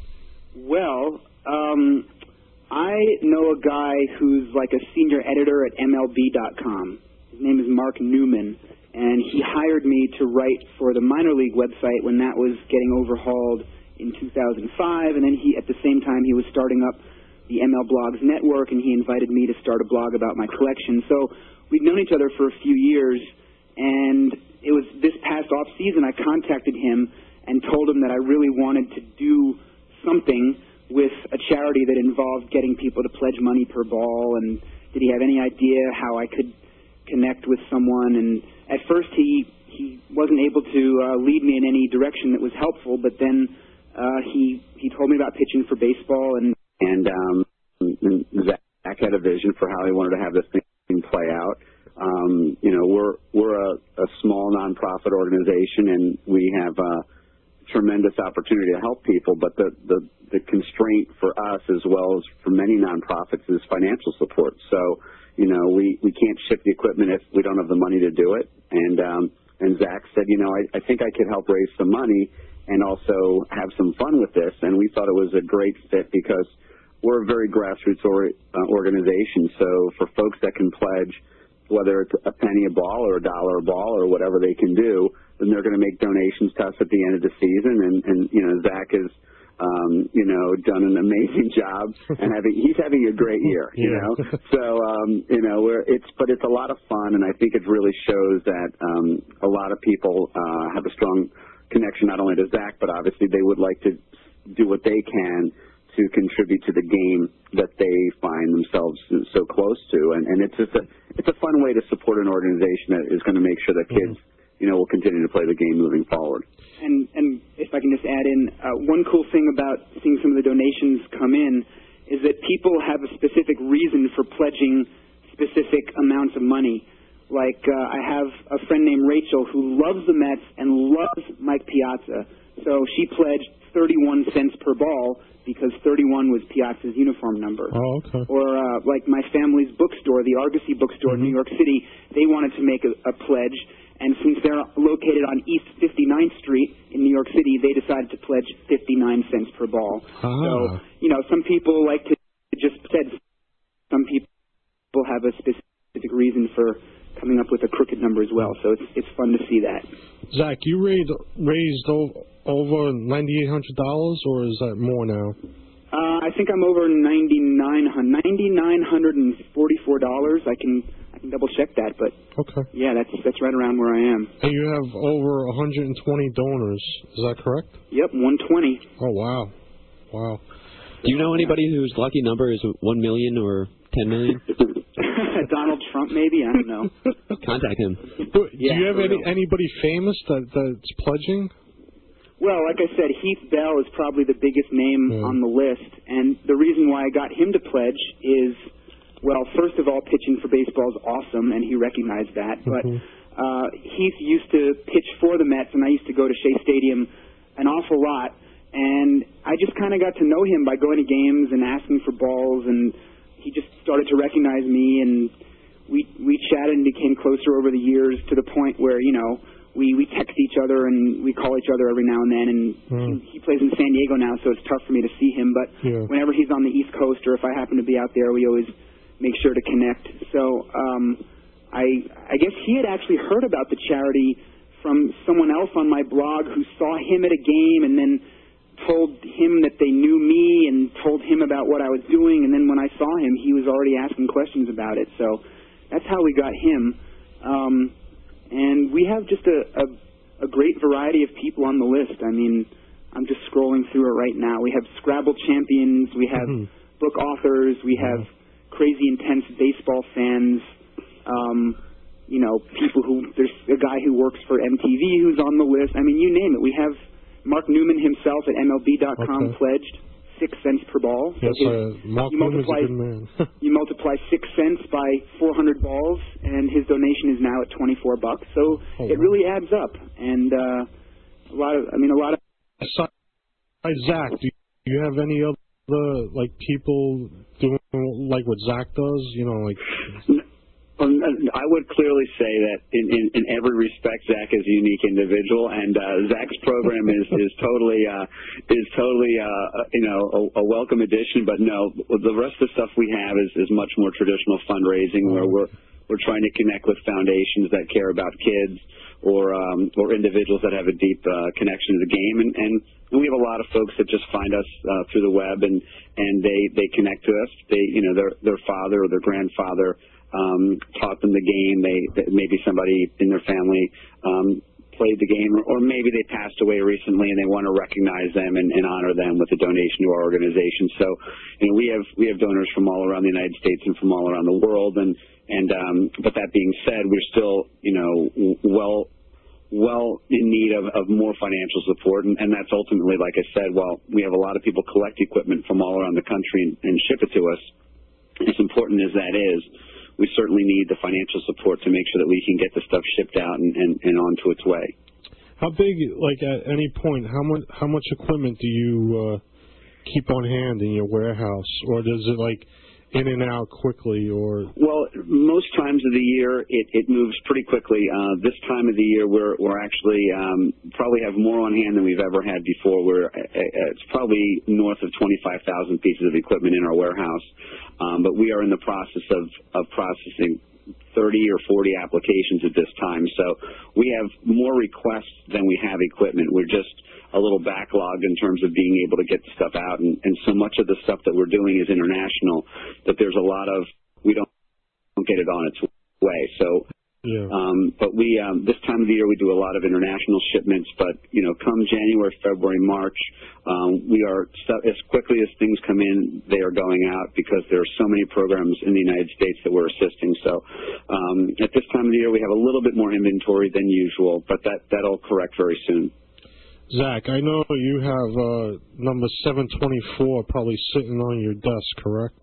Well, um, I know a guy who's like a senior editor at M L B dot com. His name is Mark Newman, and he hired me to write for the minor league website when that was getting overhauled in two thousand five, and then he, at the same time, he was starting up the M L Blogs network, and he invited me to start a blog about my collection. So we'd known each other for a few years, and it was this past off season I contacted him and told him that I really wanted to do something with a charity that involved getting people to pledge money per ball, and did he have any idea how I could connect with someone. And at first he he wasn't able to uh, lead me in any direction that was helpful, but then uh, he he told me about pitching for baseball, and and um, Zach had a vision for how he wanted to have this thing play out. Um, you know, we're we're a, a small nonprofit organization, and we have a tremendous opportunity to help people, but the, the, the constraint for us, as well as for many nonprofits, is financial support. So, you know, we, we can't ship the equipment if we don't have the money to do it. And um, and Zach said, you know, I, I think I could help raise some money and also have some fun with this. And we thought it was a great fit because we're a very grassroots or, uh, organization. So for folks that can pledge, whether it's a penny a ball or a dollar a ball or whatever they can do, then they're going to make donations to us at the end of the season. And, and you know, Zach has, um, you know, done an amazing job, and having he's having a great year. You Yeah. know, so um, you know, we're, it's but it's a lot of fun, and I think it really shows that um, a lot of people uh, have a strong connection not only to Zach, but obviously they would like to do what they can to contribute to the game that they find themselves so close to, and, and it's just a it's a fun way to support an organization that is going to make sure that kids, you know, will continue to play the game moving forward. And and if I can just add in, uh, one cool thing about seeing some of the donations come in is that people have a specific reason for pledging specific amounts of money. Like uh, I have a friend named Rachel who loves the Mets and loves Mike Piazza, so she pledged thirty-one cents per ball because thirty-one was Piazza's uniform number. Oh, okay. Or uh, like my family's bookstore, the Argosy bookstore Mm-hmm. in New York City, they wanted to make a, a pledge, and since they're located on East fifty-ninth Street in New York City, they decided to pledge fifty-nine cents per ball. Ah. So, you know, some people like to just said, some people have a specific reason for coming up with a crooked number as well, so it's it's fun to see that. Zach, you raised, raised o- over ninety-eight hundred dollars, or is that more now? Uh, I think I'm over ninety-nine hundred forty-four dollars. I can I can double check that, but Okay. yeah, that's that's right around where I am. And you have over one hundred twenty donors. Is that correct? Yep, one twenty. Oh, wow. Wow. Do you know anybody whose lucky number is one million or ten million? Donald Trump, maybe? I don't know. Contact him. Do Yeah, you have for any, real. anybody famous that that's pledging? Well, like I said, Heath Bell is probably the biggest name Yeah. on the list, and the reason why I got him to pledge is, well, first of all, pitching for baseball is awesome, and he recognized that, but Mhm. uh, Heath used to pitch for the Mets, and I used to go to Shea Stadium an awful lot, and I just kind of got to know him by going to games and asking for balls, and he just started to recognize me, and we we chatted and became closer over the years to the point where, you know, we, we text each other and we call each other every now and then, and Mm. he, he plays in San Diego now, so it's tough for me to see him, but Yeah. whenever he's on the East Coast or if I happen to be out there, we always make sure to connect. So um, I I guess he had actually heard about the charity from someone else on my blog who saw him at a game and then told him that they knew me and told him about what I was doing, and then when I saw him, he was already asking questions about it. So that's how we got him. Um, and we have just a, a, a great variety of people on the list. I mean, I'm just scrolling through it right now. We have Scrabble champions, we have mm-hmm. book authors, we have crazy intense baseball fans, um, you know, people who, there's a guy who works for M T V who's on the list. I mean, you name it. We have Mark Newman himself at M L B dot com okay. pledged six cents per ball. So yes, his, uh, Mark you Newman's multiply, a good man. you multiply six cents by four hundred balls, and his donation is now at twenty-four bucks. So oh, it wow. really adds up. And uh, a lot of, I mean, a lot of. Hi, Zach, do you have any other like people doing like what Zach does? You know, like. I would clearly say that in, in, in every respect, Zach is a unique individual, and uh, Zach's program is is totally uh, is totally uh, you know a, a welcome addition. But no, the rest of the stuff we have is, is much more traditional fundraising, where we're we're trying to connect with foundations that care about kids or um, or individuals that have a deep uh, connection to the game, and, and we have a lot of folks that just find us uh, through the web and and they they connect to us. They you know their their father or their grandfather. Um, taught them the game. They maybe somebody in their family um, played the game, or, or maybe they passed away recently, and they want to recognize them and, and honor them with a donation to our organization. So, you know, we have we have donors from all around the United States and from all around the world. And and um, but that being said, we're still you know well well in need of, of more financial support, and, and that's ultimately, like I said, while we have a lot of people collect equipment from all around the country and, and ship it to us, as important as that is, we certainly need the financial support to make sure that we can get the stuff shipped out and, and, and onto its way. How big, like at any point, how much how much equipment do you uh, keep on hand in your warehouse, or does it like in and out quickly? Or well, most times of the year it, it moves pretty quickly. Uh, this time of the year we're we're actually um, probably have more on hand than we've ever had before. We're uh, it's probably north of twenty-five thousand pieces of equipment in our warehouse. Um, but we are in the process of, of processing thirty or forty applications at this time. So we have more requests than we have equipment. We're just a little backlogged in terms of being able to get the stuff out. And, and so much of the stuff that we're doing is international that there's a lot of, we don't, don't get it on its way. So, yeah. um, but we, um, this time of the year we do a lot of international shipments, but, you know, come January, February, March, um, we are, as quickly as things come in, they are going out because there are so many programs in the United States that we're assisting. So, um, at this time of the year we have a little bit more inventory than usual, but that, that'll correct very soon. Zach, I know you have, uh, number seven twenty-four probably sitting on your desk, correct?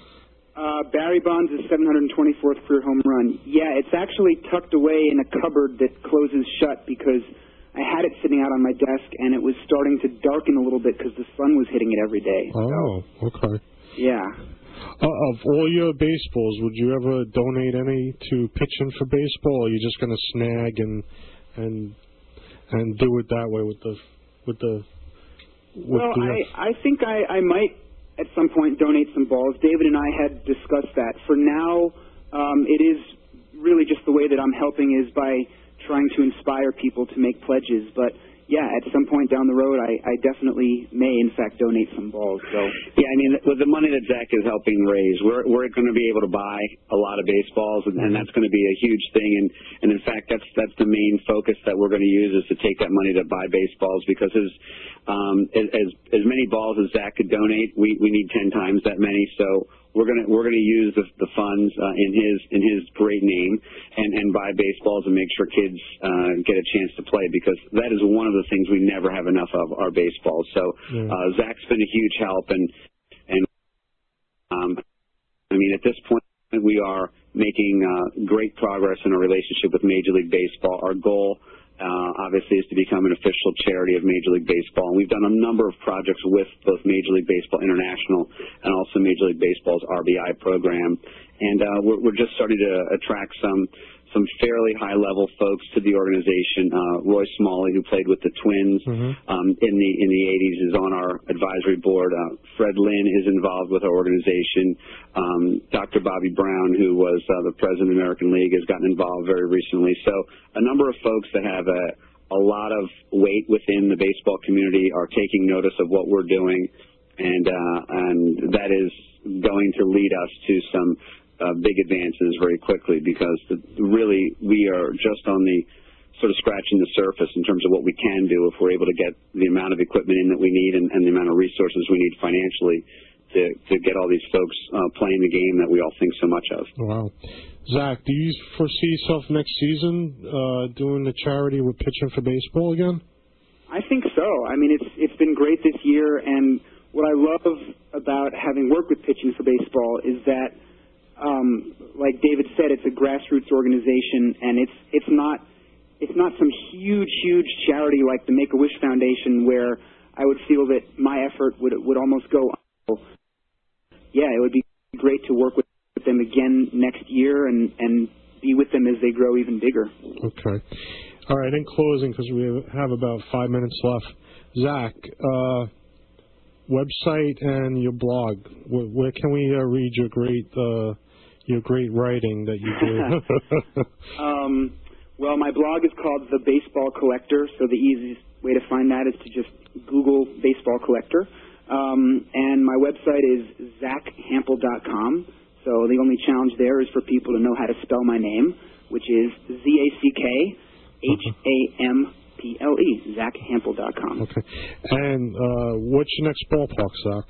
Uh, Barry Bonds' seven hundred twenty-fourth career home run. Yeah, it's actually tucked away in a cupboard that closes shut because I had it sitting out on my desk and it was starting to darken a little bit because the sun was hitting it every day. Oh, so, okay. Yeah. Uh, of all your baseballs, would you ever donate any to pitching for baseball, or are you just going to snag and and and do it that way with the with the? With well, the, I I think I I might. At some point donate some balls. David and I had discussed that. For now, um, it is really just the way that I'm helping is by trying to inspire people to make pledges. But, yeah, at some point down the road, I, I definitely may, in fact, donate some balls. So, yeah, I mean, with the money that Zach is helping raise, we're we're going to be able to buy a lot of baseballs, and, and that's going to be a huge thing. And, and in fact, that's that's the main focus that we're going to use is to take that money to buy baseballs because as um, as as many balls as Zach could donate, we we need ten times that many. So. We're gonna we're gonna use the, the funds uh, in his in his great name and, and buy baseballs and make sure kids uh, get a chance to play because that is one of the things we never have enough of are baseballs. So yeah. uh, Zach's been a huge help and and um, I mean at this point we are making uh, great progress in our relationship with Major League Baseball. Our goal. Uh, obviously, is to become an official charity of Major League Baseball. And we've done a number of projects with both Major League Baseball International and also Major League Baseball's R B I program. And uh, we're, we're just starting to attract some some fairly high-level folks to the organization. Uh, Roy Smalley, who played with the Twins Mm-hmm. um, in the in the eighties, is on our advisory board. Uh, Fred Lynn is involved with our organization. Um, Doctor Bobby Brown, who was uh, the president of the American League, has gotten involved very recently. So a number of folks that have a, a lot of weight within the baseball community are taking notice of what we're doing, and uh, and that is going to lead us to some uh, big advances very quickly, because the, really we are just on the sort of scratching the surface in terms of what we can do if we're able to get the amount of equipment in that we need and, and the amount of resources we need financially to, to get all these folks uh, playing the game that we all think so much of. Wow. Zach, do you foresee yourself next season uh, doing the charity with Pitching for Baseball again? I think so. I mean, it's it's been great this year, and what I love about having worked with Pitching for Baseball is that, um, like David said, it's a grassroots organization, and it's it's not it's not some huge, huge charity like the Make-A-Wish Foundation where I would feel that my effort would would almost go. Yeah, it would be great to work with them again next year and and be with them as they grow even bigger. Okay. All right, in closing, because we have about five minutes left, Zach, uh, website and your blog. Where, where can we uh, read your great uh, your great writing that you do? um, well, my blog is called The Baseball Collector, so the easiest way to find that is to just Google Baseball Collector. Um, and my website is zach hample dot com. So the only challenge there is for people to know how to spell my name, which is Z A C K H A M P L E, zach hample dot com. Okay. And uh, what's your next ballpark, Zach?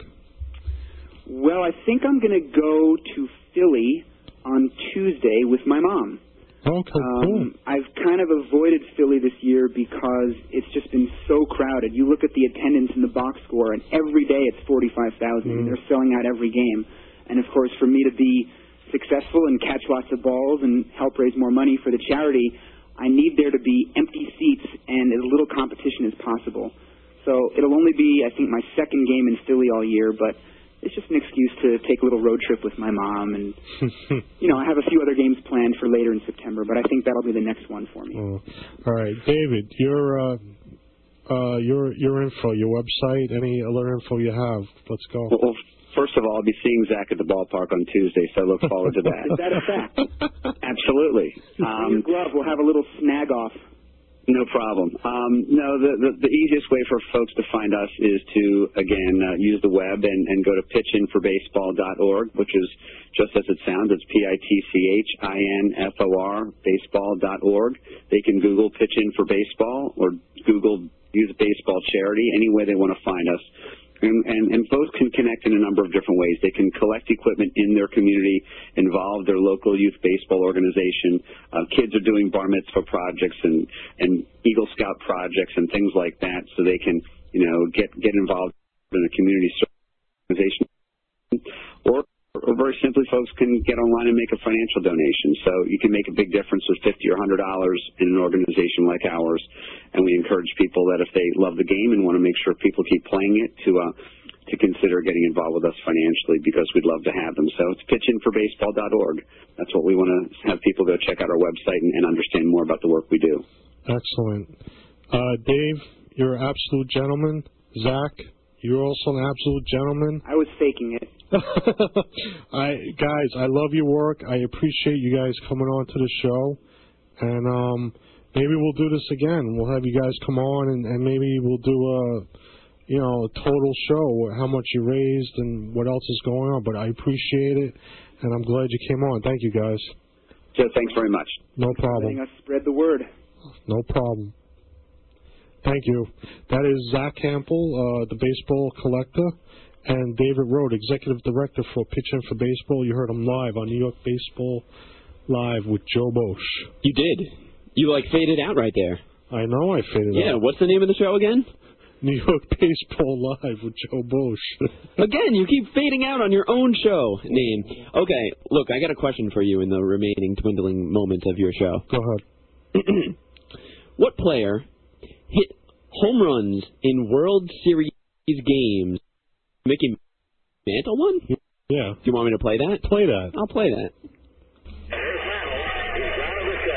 Well, I think I'm going to go to Philly on Tuesday with my mom. Okay, um, cool. I've kind of avoided Philly this year because it's just been so crowded. You look at the attendance in the box score, and every day it's forty-five thousand, Mm. and they're selling out every game. And, of course, for me to be successful and catch lots of balls and help raise more money for the charity, I need there to be empty seats and as little competition as possible. So it'll only be, I think, my second game in Philly all year, but it's just an excuse to take a little road trip with my mom. And, you know, I have a few other games planned for later in September, but I think that'll be the next one for me. Oh. All right, David, your uh, uh, your your info, your website, any other info you have. Let's go. Well, first of all, I'll be seeing Zach at the ballpark on Tuesday, so I look forward to that. Is that a fact? Absolutely. Bring Um, your glove. We'll have a little snag off. No problem. Um, no, the, the, the easiest way for folks to find us is to, again, uh, use the web and, and go to pitch in for baseball dot org, which is just as it sounds. It's P I T C H I N F O R, baseball dot org. They can Google Pitch In for Baseball or Google Youth Baseball Charity, any way they want to find us. And, and, and folks can connect in a number of different ways. They can collect equipment in their community, involve their local youth baseball organization. Uh, kids are doing bar mitzvah projects and, and Eagle Scout projects and things like that, so they can, you know, get get involved in a community organization. Or, or very simply, folks can get online and make a financial donation. So you can make a big difference with fifty or one hundred dollars in an organization like ours. And we encourage people that if they love the game and want to make sure people keep playing it, to uh, to consider getting involved with us financially, because we'd love to have them. So it's pitch in for baseball dot org. That's what we want to have people go check out our website and, and understand more about the work we do. Excellent. Uh, Dave, you're an absolute gentleman. Zach, you're also an absolute gentleman. I was faking it. I guys, I love your work. I appreciate you guys coming on to the show, and um, maybe we'll do this again. We'll have you guys come on, and, and maybe we'll do a, you know, a total show, how much you raised and what else is going on. But I appreciate it, and I'm glad you came on. Thank you, guys. Joe, thanks very much. No problem. Letting us spread the word. No problem. Thank you. That is Zach Campbell, uh, the baseball collector, and David Rode, executive director for Pitch In for Baseball. You heard him live on New York Baseball Live with Joe Bosch. You did. You, like, faded out right there. I know I faded yeah, out. Yeah, what's the name of the show again? New York Baseball Live with Joe Bosch. Again, you keep fading out on your own show name. Okay, look, I got a question for you in the remaining dwindling moments of your show. Go ahead. What player hit home runs in World Series games? Mickey Mantle one? Yeah. Do you want me to play that? Play that. I'll play that. Here's Mantle. He's out of the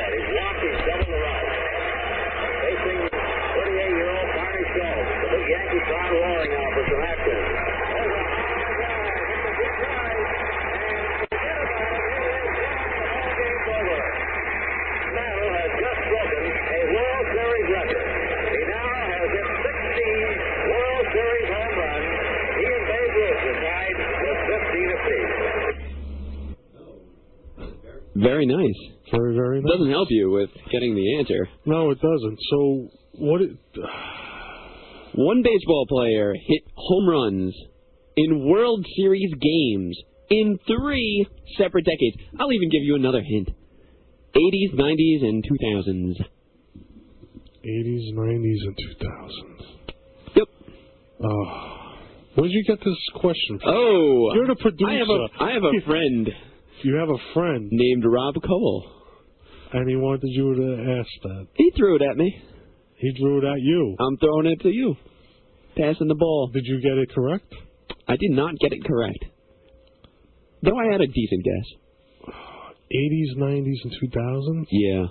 Very nice. Very, very nice. Doesn't help you with getting the answer. No, it doesn't. So, what... It, One baseball player hit home runs in World Series games in three separate decades. I'll even give you another hint. eighties, nineties, and two thousands. eighties, nineties, and two thousands. Yep. Oh. Where did you get this question from? Oh. You're the producer. I have a, I have a friend. You have a friend. Named Rob Cole. And he wanted you to ask that. He threw it at me. He threw it at you. I'm throwing it to you. Passing the ball. Did you get it correct? I did not get it correct. Though I had a decent guess. eighties, nineties, and two thousands? Yeah.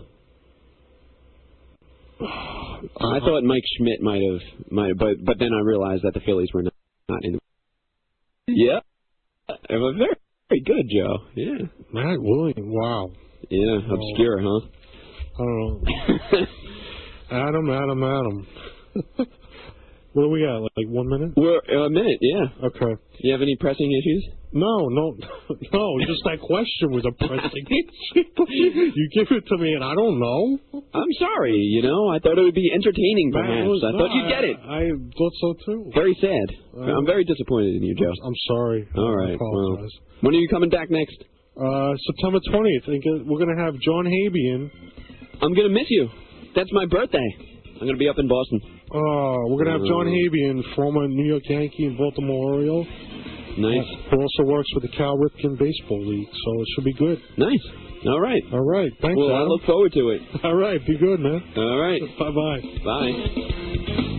I thought Mike Schmidt might have, might, but but then I realized that the Phillies were not, not in the. Yeah. It was very, very good, Joe. Yeah. Matt Williams. Wow. Yeah. Obscure, huh? I don't know. Adam, Adam, Adam. What do we got? Like one minute? We're uh, a minute, yeah. Okay. You have any pressing issues? No, no, no. Just that question was a pressing issue. You give it to me, and I don't know. I'm sorry. You know, I thought it would be entertaining. Perhaps Was, I no, thought you'd I, get it. I thought so too. Very sad. Uh, I'm very disappointed in you, Joe. I'm sorry. All I right. apologize. Well, when are you coming back next? Uh, September twentieth. I think we're gonna have John Habian. I'm gonna miss you. That's my birthday. I'm going to be up in Boston. Oh, we're going to have John Habian, former New York Yankee and Baltimore Oriole. Nice. Uh, who also works with the Cal Ripken Baseball League, so it should be good. Nice. All right. All right. Thanks, Well, Adam. I look forward to it. All right. Be good, man. All right. Bye-bye. Bye.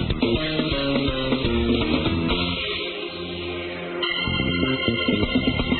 Thank you.